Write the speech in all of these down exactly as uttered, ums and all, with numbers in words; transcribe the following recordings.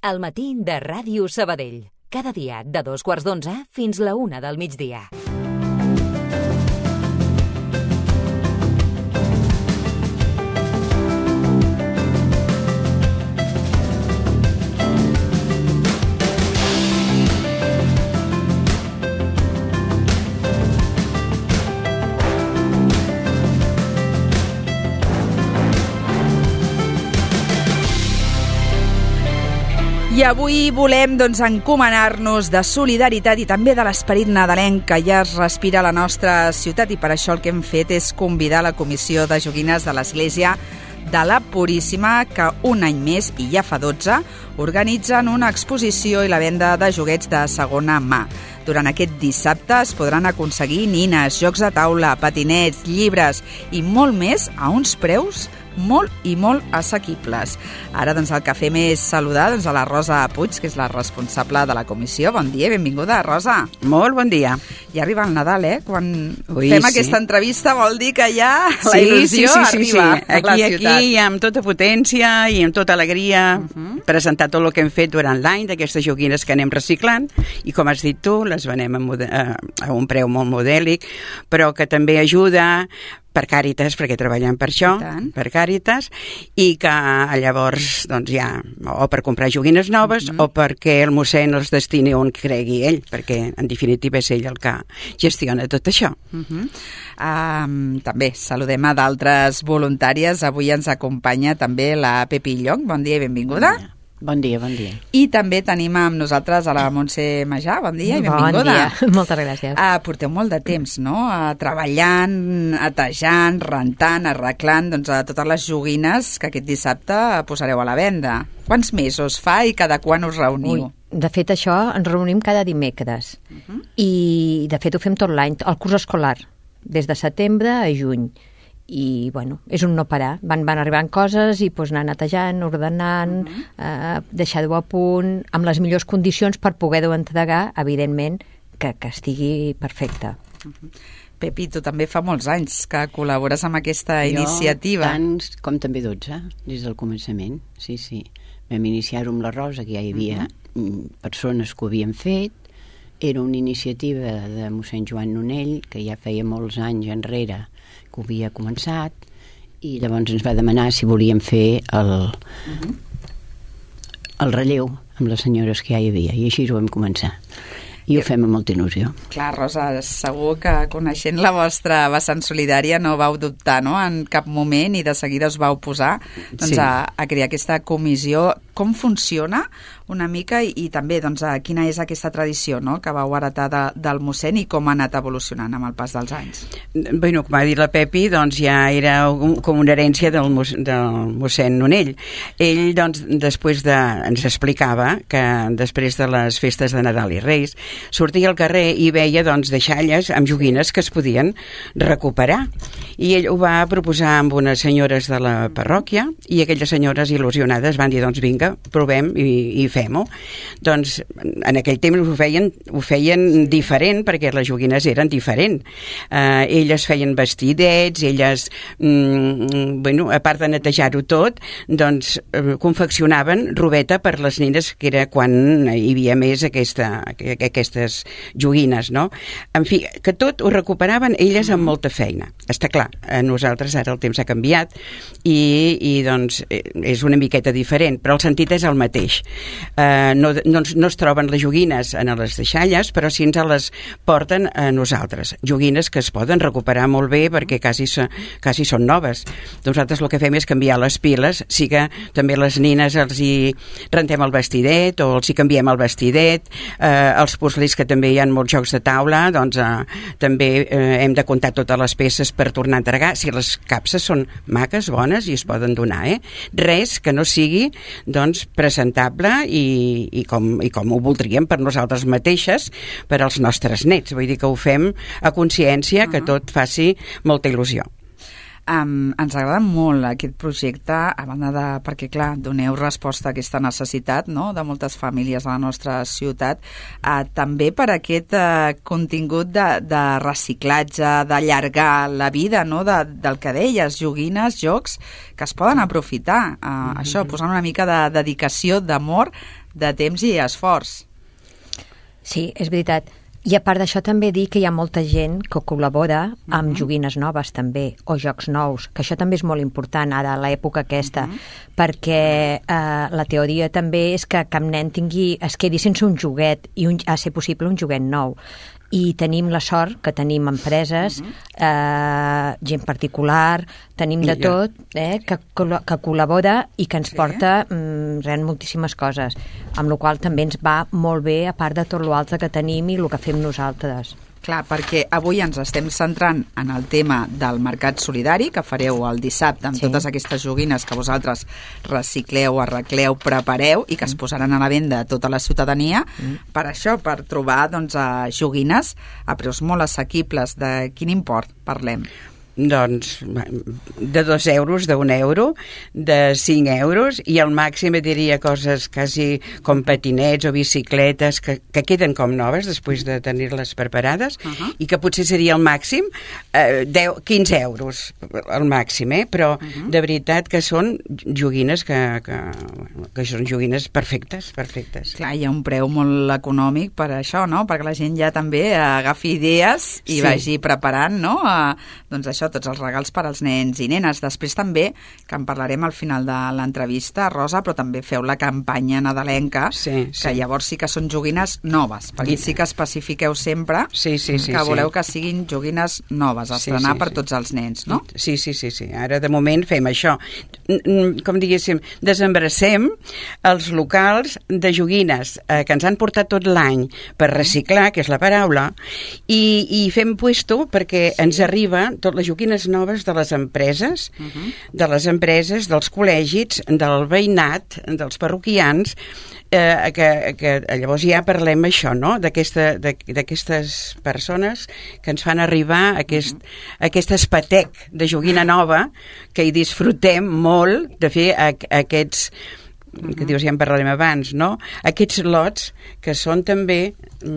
El matí de Ràdio Sabadell. Cada dia de dos quarts d'onze fins la una del migdia. I avui volem doncs, encomanar-nos de solidaritat i també de l'esperit nadalenc que ja es respira a la nostra ciutat, i per això el que hem fet és convidar la Comissió de Joguines de l'Església de la Puríssima, que un any més, i ja fa dotze, organitzen una exposició i la venda de joguets de segona mà. Durant aquest dissabte es podran aconseguir nines, jocs de taula, patinets, llibres i molt més a uns preus molt i molt assequibles. Ara doncs el que fem és saludar doncs, a la Rosa Puig, que és la responsable de la comissió. Bon dia, benvinguda, Rosa. Molt bon dia. Ja arriba el Nadal, eh? Quan Ui, fem sí. aquesta entrevista vol dir que ja sí, la il·lusió sí, sí, sí, arriba sí. a Aquí, la ciutat. aquí, amb tota potència i amb tota alegria, uh-huh. presentar tot el que hem fet durant l'any d'aquestes joguines que anem reciclant, i com has dit tu, les venem a, mode- a un preu molt modèlic, però que també ajuda per Càritas, perquè treballem per això, per Càritas, i que llavors, doncs ja, o per comprar joguines noves, uh-huh. o perquè el mossèn els destini on cregui ell, perquè en definitiva és ell el que gestiona tot això. Uh-huh. Um, també saludem a d'altres voluntàries. Avui ens acompanya també la Pepi Llong. Bon dia i benvinguda. Bon dia. Bon dia, bon dia. I també tenim amb nosaltres a la Montse Majà. Bon dia i benvinguda. Bon dia, moltes gràcies. Uh, porteu molt de temps, no?, uh, treballant, atejant, rentant, arreglant doncs, uh, totes les joguines que aquest dissabte posareu a la venda. Quants mesos fa i cada quan us reuniu? Ui, de fet, això ens reunim cada dimecres. Uh-huh. I, de fet, ho fem tot l'any, el curs escolar, des de setembre a juny. I, bueno, és un no parar. Van, van arribant coses i doncs, anar netejant, ordenant, uh-huh. eh, deixar-ho a punt, amb les millors condicions per poder-ho entregar, evidentment, que, que estigui perfecte. Uh-huh. Pepi, tu també fa molts anys que col·labores amb aquesta jo, iniciativa. Jo, tants com també dotze, des del començament, sí, sí. Vam iniciar-ho amb la Rosa, que ja hi havia uh-huh. persones que ho havien fet. Era una iniciativa de mossèn Joan Nonell, que ja feia molts anys enrere que ho havia començat, i llavors ens va demanar si volíem fer el, uh-huh. el relleu amb les senyores que ja hi havia, i així ho vam començar. I ho fem amb molta il·lusió. Clar, Rosa, segur que coneixent la vostra vessant solidària no vau dubtar, no?, en cap moment, i de seguida us vau posar doncs, sí. a, a crear aquesta comissió. Com funciona una mica i, i també doncs, a quina és aquesta tradició, no?, que vau heretar de, del mossèn, i com ha anat evolucionant amb el pas dels anys? Bueno, com ha dit la Pepi, doncs ja era un, com una herència del, mos, del mossèn Nonell. Ell, doncs, després de... ens explicava que després de les festes de Nadal i Reis sortia al carrer i veia doncs, deixalles amb joguines que es podien recuperar. I ell ho va proposar amb unes senyores de la parròquia, i aquelles senyores il·lusionades van dir, doncs vinga, provem i, i fem-ho. Doncs en aquell temps ho feien, ho feien diferent, perquè les joguines eren diferents. Eh, elles feien vestidets, elles, mm, bueno, a part de netejar-ho tot, doncs eh, confeccionaven robeta per les nines, que era quan hi havia més aquesta, aquestes joguines, no? En fi, que tot ho recuperaven elles amb molta feina. Està clar, a nosaltres ara el temps ha canviat i, i doncs és una miqueta diferent, però el sentit és el mateix. Eh, no, no, no es troben les joguines en les deixalles, però sí ens les porten a nosaltres. Joguines que es poden recuperar molt bé perquè quasi, quasi són noves. Nosaltres el que fem és canviar les piles, sí que també les nines els hi rentem el vestidet o els hi canviem el vestidet, eh, els puslis que també hi ha molts jocs de taula, doncs eh, també eh, hem de comptar totes les peces per tornar a entregar, si les capses són maques, bones i es poden donar, eh? Res que no sigui doncs presentable i, i, com, i com ho voldríem per nosaltres mateixes, per als nostres nets. Vull dir que ho fem a consciència, que tot faci molta il·lusió. Um, ens agrada molt aquest projecte, a banda de, perquè clar, doneu resposta a aquesta necessitat, no?, de moltes famílies de la nostra ciutat, uh, també per aquest uh, contingut de, de reciclatge, d'allargar la vida, no?, de, del que deies, joguines, jocs que es poden aprofitar, uh, mm-hmm. això, posant una mica de dedicació, d'amor de temps i esforç. Sí, és veritat. I a part d'això també dir que hi ha molta gent que col·labora amb Uh-huh. joguines noves també, o jocs nous, que això també és molt important ara a l'època aquesta, Uh-huh. perquè eh, la teoria també és que cap nen tingui, es quedi sense un joguet i un, a ser possible un joguet nou. I tenim la sort que tenim empreses, uh-huh. eh, gent particular, tenim de I, tot, eh, que, que col·labora i que ens Sí. porta mm, realment moltíssimes coses, amb la qual també ens va molt bé, a part de tot l'altre que tenim i el que fem nosaltres. Clar, perquè avui ens estem centrant en el tema del mercat solidari, que fareu el dissabte amb Sí. totes aquestes joguines que vosaltres recicleu, arregleu, prepareu i que es posaran a la venda a tota la ciutadania. Mm. Per això, per trobar doncs, a joguines a preus molt assequibles. De quin import parlem? Doncs de dos euros, d'un euro, de cinc euros, i al màxim et diria coses quasi com patinets o bicicletes que, que queden com noves després de tenir-les preparades, Uh-huh. i que potser seria el màxim eh, deu, quinze euros al màxim, eh? Però Uh-huh. de veritat que són joguines que, que, que són joguines perfectes, perfectes. Clar, hi ha un preu molt econòmic per això, no? Perquè la gent ja també agafi idees i Sí. vagi preparant, no? A, doncs això, tots els regals per als nens i nenes. Després també, que en parlarem al final de l'entrevista, Rosa, però també feu la campanya nadalenca, Sí, sí. que llavors sí que són joguines noves, perquè I- sí que especifiqueu sempre Sí, sí, sí, que sí. voleu que siguin joguines noves, a Sí, estrenar sí, per sí. tots els nens, no? Sí, sí, sí, sí. Ara de moment fem això. Mm, Com diguéssim, desembrassem els locals de joguines eh, que ens han portat tot l'any per reciclar, que és la paraula, i, i fem puesto perquè ens arriba tot les joguines noves de les empreses, Uh-huh. de les empreses, dels col·legis, del veïnat, dels parroquians, eh, que, que llavors ja parlem això, no? D'aquesta- d'aqu- d'aquestes persones que ens fan arribar aquest, aquest espatec de joguina nova, que hi disfrutem molt de fer a, a aquests, que dius, ja en parlarem abans, no? Aquests lots que són també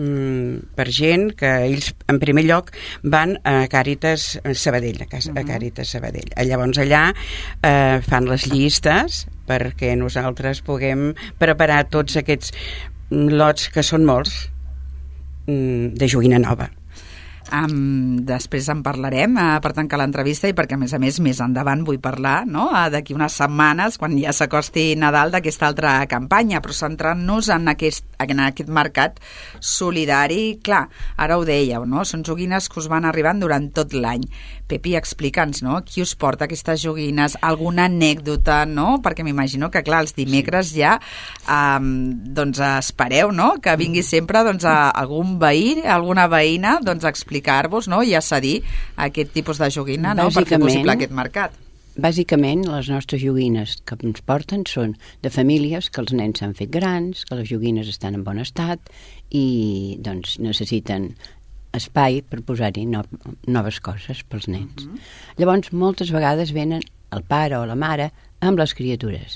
mm, per gent que ells en primer lloc van a Càritas Sabadell, a, casa, a Càritas Sabadell. Llavors allà eh, fan les llistes perquè nosaltres puguem preparar tots aquests lots, que són molts, mm, de joguina nova. Um, després en parlarem uh, per tancar l'entrevista i perquè a més a més més endavant vull parlar, no? uh, d'aquí unes setmanes quan ja s'acosti Nadal, d'aquesta altra campanya, però centrant-nos en aquest, en aquest mercat solidari. Clar, ara ho dèieu, no? Són joguines que us van arribant durant tot l'any. Pepi, explica'ns, no? Qui us porta aquestes joguines? Alguna anècdota, no? Perquè m'imagino que, clar, els dimecres ja um, doncs espereu, no? Que vingui sempre doncs, a algun veí, alguna veïna, doncs a explicar-vos, no? I a cedir aquest tipus de joguina, no? Per fer possible aquest mercat. Bàsicament, les nostres joguines que ens porten són de famílies que els nens s'han fet grans, que les joguines estan en bon estat i doncs necessiten espai per posar-hi no, noves coses pels nens. Uh-huh. Llavors, moltes vegades venen el pare o la mare amb les criatures,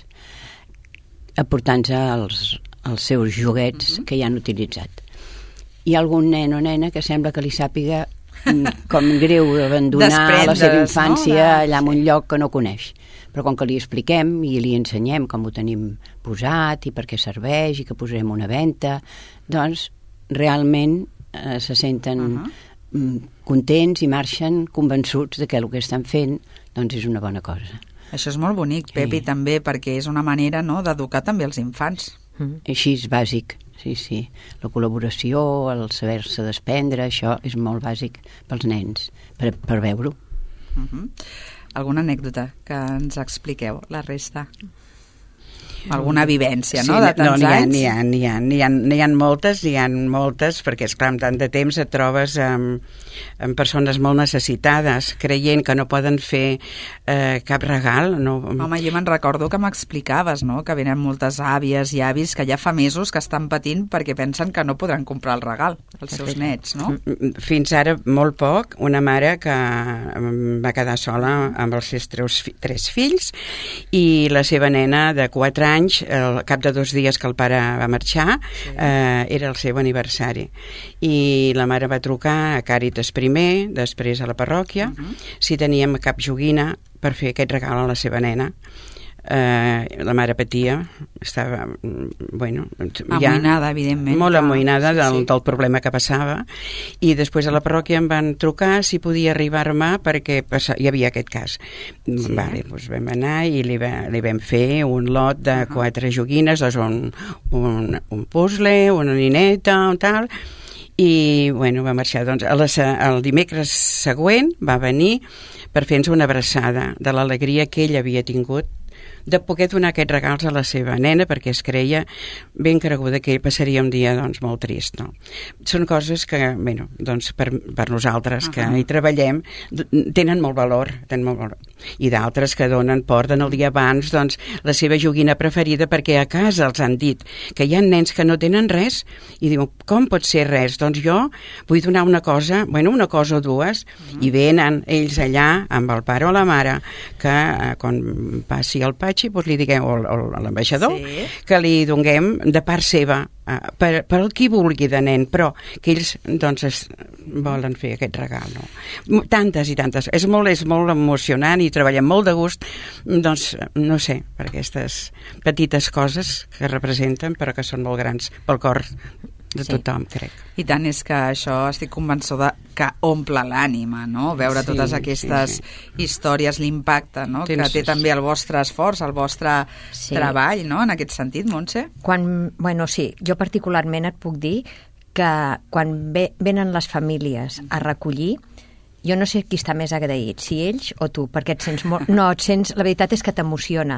aportant-se els, els seus joguets uh-huh. que ja han utilitzat. Hi ha algun nen o nena que sembla que li sàpiga com greu abandonar la seva infància, no? allà en un lloc que no coneix. Però com que li expliquem i li ensenyem com ho tenim posat i per què serveix i que posarem una venta, doncs realment eh, se senten uh-huh. contents i marxen convençuts de que el que estan fent doncs és una bona cosa. Això és molt bonic, Sí. Pepi, també, perquè és una manera, no?, d'educar també els infants. Mm. Així és bàsic, sí, sí. La col·laboració, el saber-se desprendre, això és molt bàsic pels nens, per, per veure-ho. Uh-huh. Alguna anècdota que ens expliqueu, la resta? Alguna vivència, no?, de tants no, anys? N'hi ha, n'hi ha, n'hi ha, n'hi ha moltes, n'hi ha moltes, perquè, esclar, amb tant de temps et trobes amb, amb persones molt necessitades, creient que no poden fer eh, cap regal. No. Home, jo me'n recordo que m'explicaves, no?, que venen moltes àvies i avis que ja fa mesos que estan patint perquè pensen que no podran comprar el regal als seus nets, no? Fins ara molt poc, una mare que va quedar sola amb els seus tres, tres fills i la seva nena de quatre anys, al cap de dos dies que el pare va marxar, sí. eh, era el seu aniversari. I la mare va trucar a Càritas primer, després a la parròquia, uh-huh. si teníem cap joguina per fer aquest regal a la seva nena. eh, la mare patia, estava, bueno... Amoïnada, ja, evidentment. Molt amoïnada sí, del, sí. del problema que passava, i després a la parròquia em van trucar si podia arribar-me perquè passa, hi havia aquest cas. Sí. Vale, doncs vam anar i li, va, li vam fer un lot de uh-huh. quatre joguines, doncs un, un, un puzzle, una nineta, un tal... i bueno, va marxar. Doncs a la, el dimecres següent va venir per fer-nos una abraçada de l'alegria que ell havia tingut de poder donar aquests regals a la seva nena, perquè es creia ben creguda que ell passaria un dia doncs, molt trist. No? Són coses que, bueno, doncs, per, per nosaltres que uh-huh. hi treballem tenen molt valor, tenen molt valor. I d'altres que donen, porten el dia abans doncs, la seva joguina preferida, perquè a casa els han dit que hi ha nens que no tenen res i diuen, com pot ser res? Doncs jo vull donar una cosa, bueno, una cosa o dues, uh-huh. i venen ells allà amb el pare o la mare que eh, quan passi el patge doncs li diguem, o, o l'ambaixador, sí. que li donguem de part seva, uh, per, per el qui vulgui de nen, però que ells doncs es, volen fer aquest regal. No? Tantes i tantes. És molt, és molt emocionant i treballem molt de gust, doncs, no sé, per aquestes petites coses que representen, però que són molt grans pel cor de tothom, sí. crec. I tant, és que això estic convençuda que omple l'ànima, no? Veure sí, totes aquestes sí, sí. històries, l'impacte, no? Tens... que té també el vostre esforç, el vostre sí. treball, no? En aquest sentit, Montse? Quan, bueno, sí, jo particularment et puc dir que quan ve, venen les famílies a recollir, jo no sé qui està més agraït, si ells o tu, perquè et sents molt... No, et sents... La veritat és que t'emociona.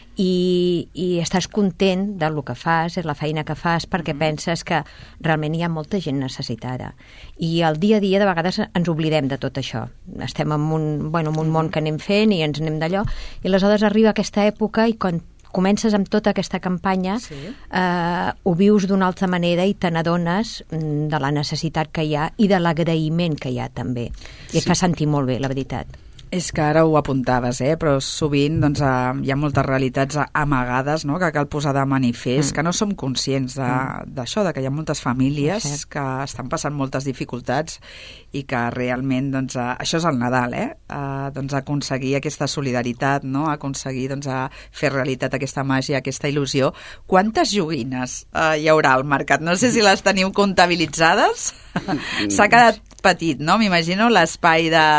I, i estàs content del que fas, és la feina que fas, perquè mm. penses que realment hi ha molta gent necessitada. I al dia a dia de vegades ens oblidem de tot això. Estem en un, bueno, en un món que anem fent i ens anem d'allò, i aleshores arriba aquesta època i quan comences amb tota aquesta campanya, sí. eh, ho vius d'una altra manera i te n'adones de la necessitat que hi ha i de l'agraïment que hi ha també. I sí. et fa sentir molt bé, la veritat. És que ara ho apuntaves, eh? Però sovint doncs, eh, hi ha moltes realitats amagades, no? Que cal posar de manifest, mm. que no som conscients d'això, de, de que hi ha moltes famílies sí. que estan passant moltes dificultats i que realment, doncs, eh, això és el Nadal, eh? eh doncs, aconseguir aquesta solidaritat, no? Aconseguir doncs, a fer realitat aquesta màgia, aquesta il·lusió. Quantes joguines eh, hi haurà al mercat? No sé si les teniu comptabilitzades. S'ha quedat petit, no? M'imagino l'espai de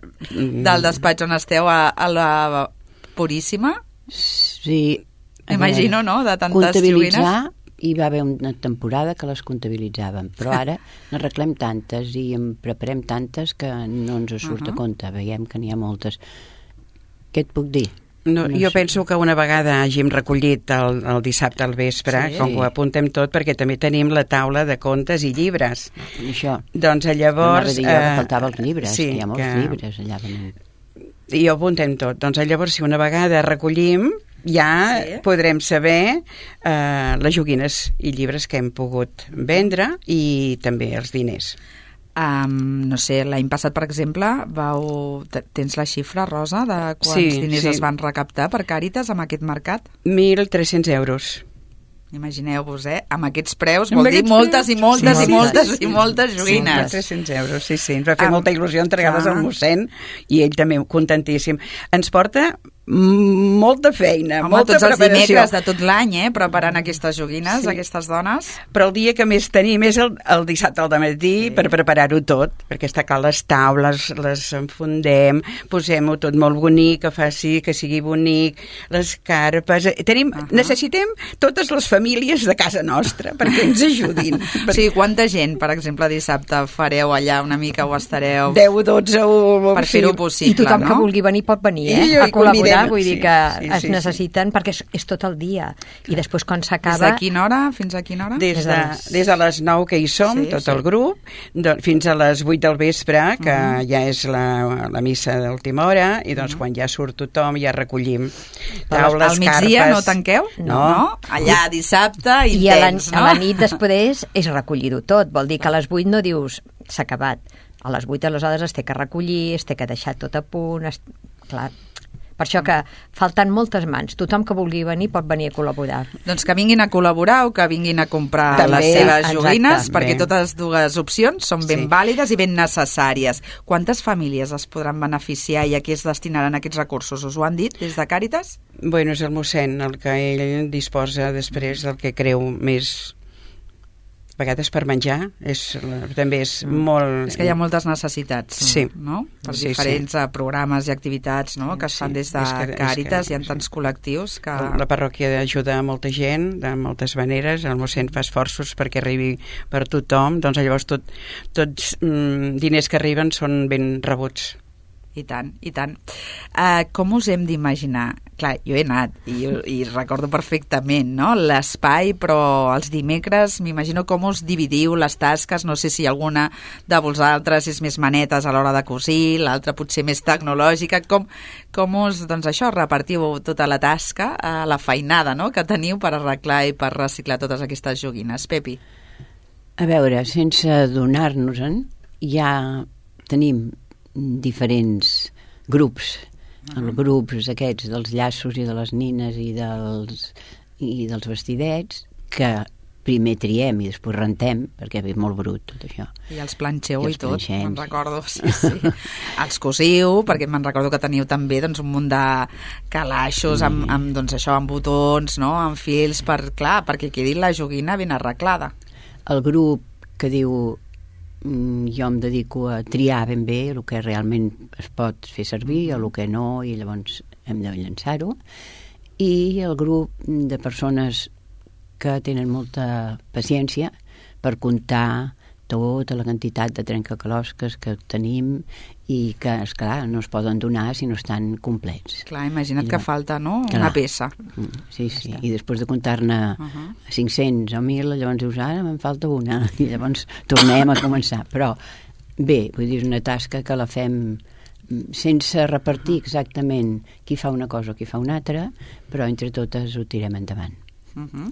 del despatx on esteu a, a la Puríssima. Sí. Imagino, no?, de tantes joguines. Hi va haver una temporada que les comptabilitzàvem, però ara n'arreglem tantes i en preparem tantes que no ens surt uh -huh. a compte. Veiem que n'hi ha moltes. Què et puc dir? No, no jo sé. Penso que una vegada hàgim recollit el, el dissabte al vespre, sí. com que ho apuntem tot, perquè també tenim la taula de contes i llibres. I això. Doncs llavors... No, eh, que faltava els llibres, sí, que hi ha molts que... llibres allà venint. I ho apuntem tot. Doncs llavors, si una vegada recollim, ja sí. podrem saber eh, les joguines i llibres que hem pogut vendre i també els diners. Um, no sé, l'any passat, per exemple, vau... tens la xifra, Rosa, de quants sí, diners sí. es van recaptar per Càritas amb aquest mercat? mil tres-cents euros. Imagineu-vos, eh? Amb aquests preus vol dir moltes i moltes sí, i moltes sí, i moltes joguines. Sí, tres-cents euros, sí, sí. Ens va fer um, molta il·lusió entregar-les al mossèn i ell també contentíssim. Ens porta molta feina, Home, molta tots preparació. els dimecres de tot l'any, eh? Preparant aquestes joguines, sí. aquestes dones. Però el dia que més tenim és el, el dissabte al dematí sí. per preparar-ho tot, perquè està clar, les taules les enfundem, posem-ho tot molt bonic, que faci, que sigui bonic, les carpes... Tenim, uh -huh. Necessitem totes les famílies de casa nostra perquè ens ajudin. O sigui, quanta gent, per exemple, dissabte fareu allà una mica o estareu... deu o dotze o... Per fer-ho possible, I tothom no? que vulgui venir pot venir, eh? I a col·laborar, vull sí, dir que sí, es sí, necessiten, sí. perquè és, és tot el dia. I després, quan s'acaba... Des de quina hora fins a quina hora? Des de, des de les nou que hi som, sí, tot sí. el grup, de, fins a les vuit del vespre, que uh -huh. ja és la, la missa d'última hora, i doncs uh -huh. quan ja surt tothom ja recollim taules, al migdia carpes... no tanqueu? No. no. Allà dissabte intens, I a la, no? a la nit després és recollir-ho tot. Vol dir que a les vuit no dius s'ha acabat. A les vuit aleshores es té que recollir, es té que deixar tot a punt... Es... Clar, Per això que falten moltes mans. Tothom que vulgui venir pot venir a col·laborar. Doncs que vinguin a col·laborar o que vinguin a comprar També, les seves exacte, joguines, perquè bé. totes dues opcions són ben Sí. vàlides i ben necessàries. Quantes famílies es podran beneficiar i a què es destinaran aquests recursos? Us ho han dit des de Càritas? Bueno, és el mossèn el que ell disposa després del que creu més, a vegades per menjar, és, també és molt... És que hi ha moltes necessitats, Sí. no? Per Sí, diferents sí. programes i activitats, no?, que es fan Sí, des de és que- és Càritas, que- hi ha tants col·lectius que... La parròquia ajuda a molta gent de moltes maneres, el mossèn fa esforços perquè arribi per tothom, doncs llavors tot, tots mm, diners que arriben són ben rebuts. I tant, i tant. Uh, com us hem d'imaginar? Clar, jo he anat i, i recordo perfectament, no?, l'espai, però els dimecres m'imagino com us dividiu les tasques. No sé si alguna de vosaltres és més manetes a l'hora de cosir, l'altra potser més tecnològica. Com, com us, doncs això, repartiu tota la tasca, uh, la feinada, no?, que teniu per arreglar i per reciclar totes aquestes joguines. Pepi? A veure, sense adonar-nos-en, ja tenim diferents grups, uh-huh. els grups aquests dels llaços i de les nines i dels, i dels vestidets, que primer triem i després rentem, perquè és molt brut tot això. I els planxeu i, I els tot, planxem, me'n sí. recordo. Sí, sí. Els cosiu, perquè me'n recordo que teniu també doncs, un munt de calaixos amb, amb, doncs, això, amb botons, no?, amb fils, per, clar, perquè quedi la joguina ben arreglada. El grup que diu jo em dedico a triar ben bé el que realment es pot fer servir o el que no, i llavors hem de llançar-ho, i el grup de persones que tenen molta paciència per comptar tota la quantitat de trencaclosques que tenim i que, esclar, no es poden donar si no estan complets. Clar, imagina't I que llavors- falta, no?, Clar. una peça. Sí, sí, i després de comptar-ne Uh-huh. cinc-cents o mil, llavors dius, ara me'n falta una, i llavors tornem a començar. Però bé, vull dir, és una tasca que la fem sense repartir exactament qui fa una cosa o qui fa una altra, però entre totes ho tirem endavant. Uh -huh.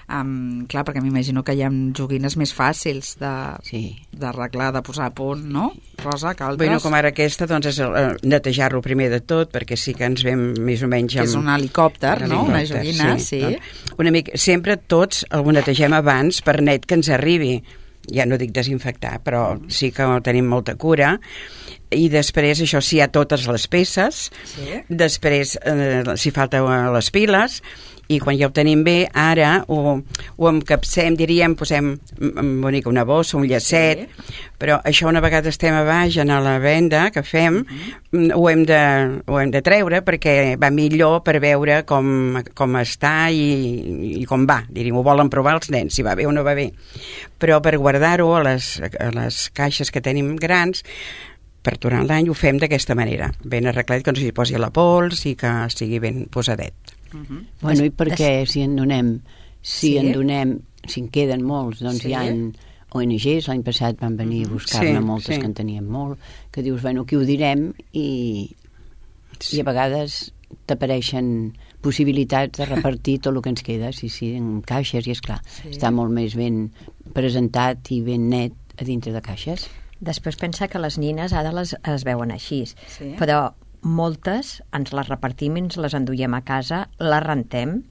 um, clar, perquè m'imagino que hi ha joguines més fàcils de Sí. d'arreglar, de posar a punt, no, Rosa, que altres? Bueno, com ara aquesta, doncs és el, eh, netejar-lo primer de tot, perquè sí que ens vam més o menys... Que és un helicòpter, no?, una helicòpter, joguina, sí. Doncs, una mica, sempre tots el netegem abans per net que ens arribi. Ja no dic desinfectar, però sí que tenim molta cura. I després, això sí, hi ha totes les peces. Sí. Després, eh, si falta les piles, i quan ja ho tenim bé, ara ho, ho encapsem, diríem, posem una, una bossa, un llacet, sí. Però això una vegada estem a baix en la venda que fem, uh-huh. ho, hem de, ho hem de treure perquè va millor per veure com, com està i, i com va. Diríem, ho volen provar els nens, si va bé o no va bé. Però per guardar-ho a les, a les caixes que tenim grans, per durant l'any ho fem d'aquesta manera, ben arreglat, que no s'hi posi la pols i que estigui ben posadet. Uh-huh. Bueno, i perquè si en donem, si Sí. en donem, si en queden molts, doncs Sí. hi ha O N Ges, l'any passat van venir a buscar-ne Sí, moltes sí. que en tenien molt, que dius, bueno, aquí ho direm, i, Sí. i a vegades t'apareixen possibilitats de repartir tot el que ens queda, sí, sí, en caixes, i és clar, Sí. està molt més ben presentat i ben net a dintre de caixes. Després pensa que les nines ara les, es veuen així, Sí. però moltes ens les repartim i ens les enduiem a casa, les rentem,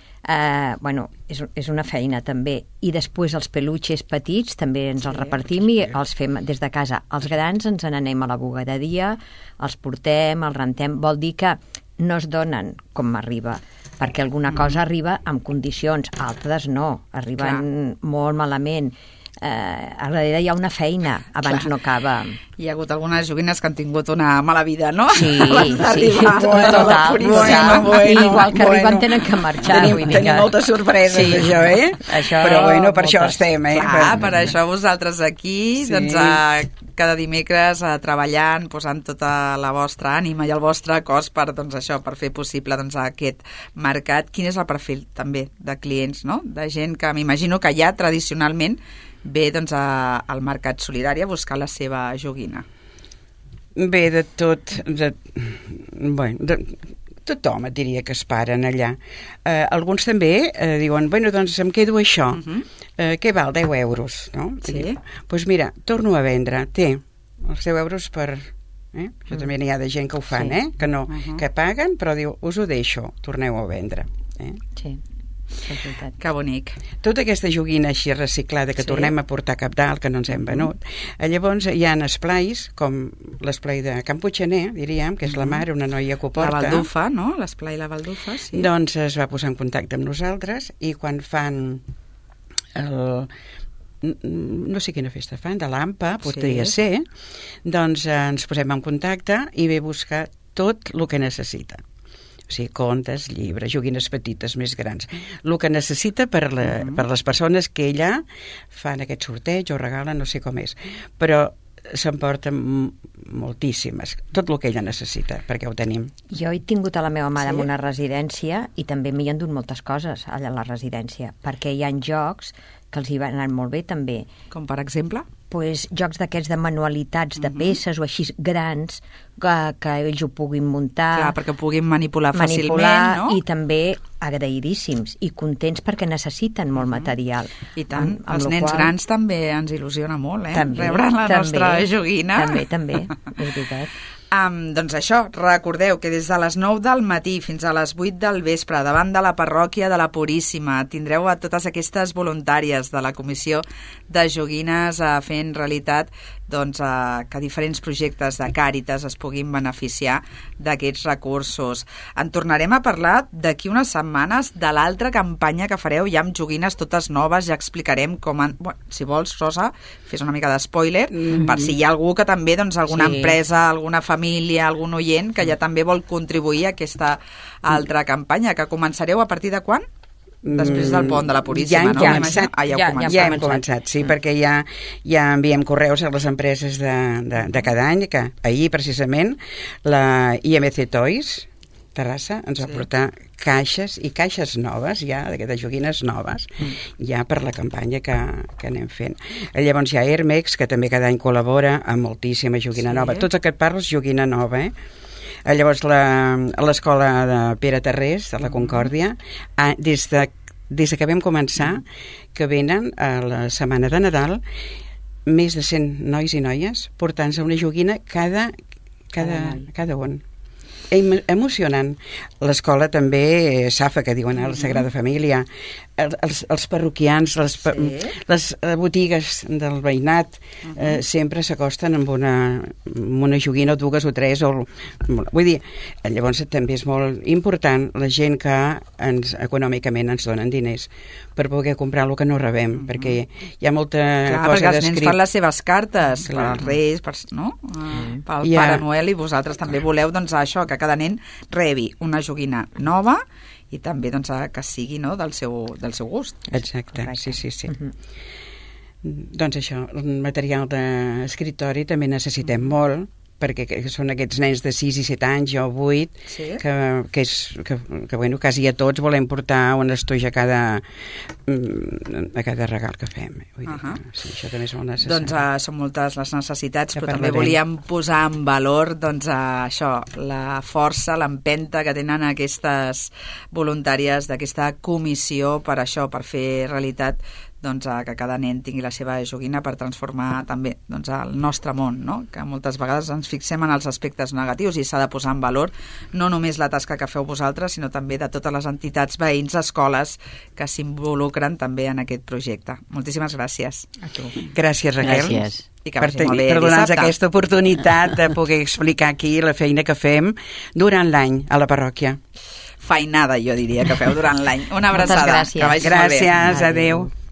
eh, bueno, és, és una feina també, i després els peluixes petits també ens els repartim i els fem des de casa. Els grans ens n'anem a la bugaderia, els portem, els rentem, vol dir que no es donen com arriba, perquè alguna cosa arriba amb condicions, altres no, arriben molt malament. Eh, a darrere hi ha una feina, abans Clar. no acaba. Hi ha hagut algunes joguines que han tingut una mala vida, no? Sí, Abans sí, d'arribar total, a la total. policia. bueno, Igual que arriben bueno. tenen que marxar. Tenim, vull dir tenim que- moltes sorpreses, Sí. això, eh? Això, Però bueno, per això moltes. estem, eh? Clar, per això vosaltres aquí, Sí. doncs, eh, cada dimecres eh, treballant, posant tota la vostra ànima i el vostre cos per, doncs, això, per fer possible doncs, aquest mercat. Quin és el perfil també de clients, no?, de gent que m'imagino que ja tradicionalment ve doncs, a, al mercat solidari a buscar la seva joguina. Bé, de tot... De, bueno, de, tothom et diria que es paren allà. Eh, alguns també eh, diuen, bueno, doncs em quedo això. Uh-huh. eh, què val? deu euros, no? Sí. Doncs pues mira, torno a vendre. Té els deu euros per Eh? Això mm. també n'hi ha de gent que ho fan, sí. eh? que, no, uh -huh. que paguen, però diu, us ho deixo, torneu a vendre. Eh? Sí, és veritat. Que bonic. Tota aquesta joguina així reciclada que Sí. tornem a portar cap dalt, que no ens hem venut, mm. llavors hi ha esplais, com l'esplai de Can Puiggener, diríem, que és la mare, una noia que ho porta. La baldufa, no? L'esplai i la baldufa, sí. Doncs es va posar en contacte amb nosaltres i quan fan el... no sé quina festa fan, de l'AMPA, podria Sí. ser, doncs eh, ens posem en contacte i ve a buscar tot el que necessita. O sigui, contes, llibres, joguines petites, més grans. El que necessita per, la, Mm. per les persones que ella fan aquest sorteig o regalen, no sé com és. Però s'emporten moltíssimes. Tot el que ella necessita, perquè ho tenim. Jo he tingut a la meva mare Sí? en una residència i també m'hi han dut moltes coses allà a la residència, perquè hi ha jocs que els hi van anar molt bé també. Com per exemple? Pues, jocs d'aquests de manualitats, de peces o així grans, que, que ells ho puguin muntar, Clar, perquè puguin manipular, manipular fàcilment, no? i també agraïdíssims i contents perquè necessiten molt material. I tant, Amb- amb els lo nens qual- grans també ens il·lusiona molt, eh? També, Rebre la també, nostra joguina. També, també, és veritat. Um, doncs això, recordeu que des de les nou del matí fins a les vuit del vespre, davant de la parròquia de la Puríssima, tindreu a totes aquestes voluntàries de la Comissió de Joguines uh, fent realitat doncs, uh, que diferents projectes de Càritas es puguin beneficiar d'aquests recursos. En tornarem a parlar d'aquí unes setmanes de l'altra campanya que fareu ja amb joguines totes noves, ja explicarem com... En... Bueno, si vols, Rosa, fes una mica d'espoiler, mm-hmm. per si hi ha algú que també, doncs, alguna Sí. empresa, alguna família, algun oient que ja també vol contribuir a aquesta altra campanya, que començareu a partir de quan? Després del pont de la Puríssima, ja hem no? començat, Ah, ja, ja, heu començat. ja hem començat, sí, mm. perquè ja, ja enviem correus a les empreses de, de, de cada any, que ahir precisament la I M C Toys Terrassa ens va Sí. portar caixes i caixes noves ja, de, de joguines noves, mm. ja per la campanya que, que anem fent. Llavors hi ha Hermex, que també cada any col·labora amb moltíssima joguina Sí. nova. Tots el que et parles joguina nova, eh? Llavors la, a l'escola de Pere Tarrés, de la Concòrdia, ah, des, de, des de que vam començar, que venen a la setmana de Nadal més de cent nois i noies portant-se una joguina cada, cada, cada un. Em, emocionant. L'escola també, Safa, que diuen a la Sagrada Família, els, els parroquians, les, Sí. les botigues del veïnat, uh -huh. eh, sempre s'acosten amb una, amb una joguina o dues o tres. O, vull dir, llavors també és molt important la gent que ens, econòmicament ens donen diners per poder comprar el que no rebem, uh -huh. perquè hi ha molta Clar, cosa perquè els nens d'escrit. fan les seves cartes Clar. pels Reis, per, no? Uh, pel Ja. Pare Noel, i vosaltres també voleu doncs, això, que cada nen rebi una joguina nova i també doncs, que sigui, no, del seu, del seu gust. Exacte, Correcte. sí, sí, sí. Mhm. Doncs això, el material d'escriptori també necessitem molt, perquè que són aquests nens de sis i set anys o vuit, Sí. que, que, és, que, que bueno, quasi a tots volem portar una estoja a cada, a cada regal que fem. Vull dir, Uh -huh. que, sí, això també és molt necessari. Doncs uh, són moltes les necessitats, Que però també parlarem. volíem posar en valor doncs, uh, això, la força, l'empenta que tenen aquestes voluntàries d'aquesta comissió per això, per fer realitat doncs, uh, que cada nen tingui la seva joguina per transformar també doncs, el nostre món, no? Que moltes vegades ens fixem en els aspectes negatius i s'ha de posar en valor no només la tasca que feu vosaltres, sinó també de totes les entitats, veïns, escoles que s'involucren també en aquest projecte. Moltíssimes gràcies. A tu. Gràcies, Raquel. Gràcies. I que per, vagi molt bé per donar-nos dissabte. aquesta oportunitat de poder explicar aquí la feina que fem durant l'any a la parròquia. Feinada, jo diria, que feu durant l'any. Una Moltes abraçada. gràcies. Que vagi molt bé. Gràcies, Adéu. adeu.